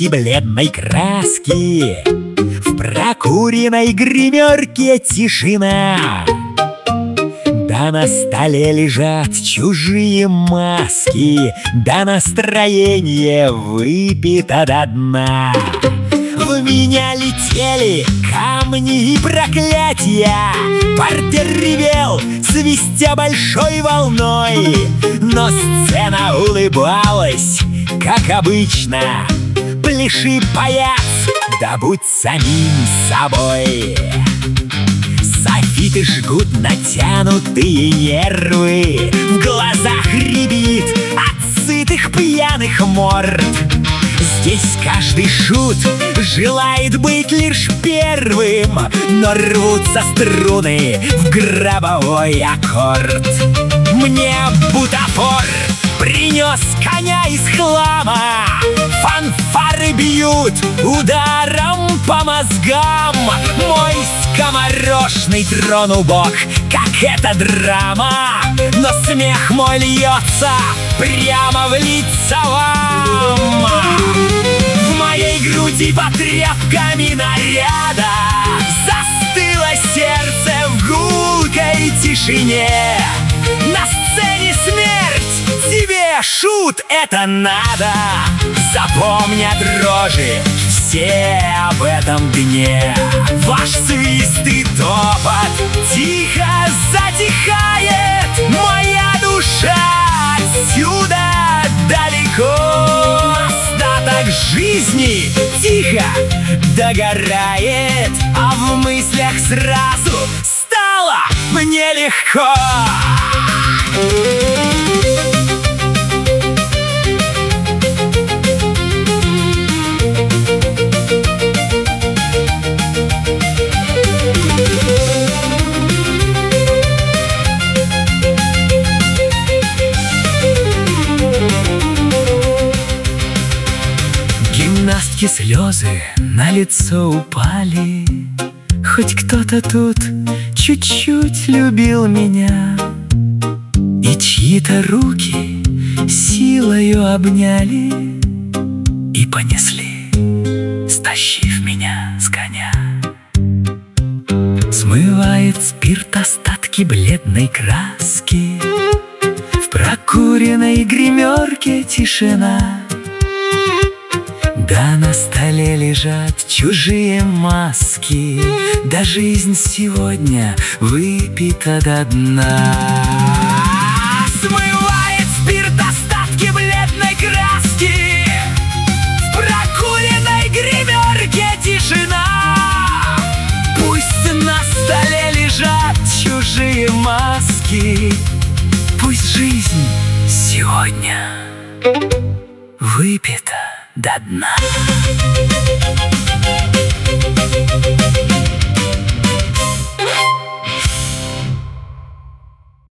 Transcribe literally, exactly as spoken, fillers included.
остатки бледной краски. В прокуренной гримерке тишина, да на столе лежат чужие маски, да настроение выпито до дна. В меня летели камни и проклятия, партер ревел, свистя большой волной, но сцена улыбалась, как обычно. Пляши, паяц, да будь самим собой. Софиты жгут натянутые нервы, в глазах рябит от сытых пьяных морд. Здесь каждый шут желает быть лишь первым, но рвутся струны в гробовой аккорд. Мне бутафор принес коня из хлама, фанфары бьют ударом по мозгам. Мой скоморошный трон убог, как эта драма, но смех мой льется прямо в лица вам. В моей груди под тряпками наряда застыло сердце в гулкой тишине. На сцене смерть, тебе, шут, это надо. Запомни дрожи все об этом дне. Ваш свист и топот тихо затихает. Моя душа отсюда далеко. Остаток жизни тихо догорает, а в мыслях сразу стало мне легко. Гимнастки слезы на лицо упали, хоть кто-то тут чуть-чуть любил меня. И чьи-то руки силою обняли и понесли, стащив меня с коня. Смывает спирт остатки бледной краски, в прокуренной гримерке тишина, да на столе лежат чужие маски, да жизнь сегодня выпита до дна. Смывает спирт остатки бледной краски, в прокуренной гримерке тишина. Пусть на столе лежат чужие маски, пусть жизнь сегодня выпита до дна.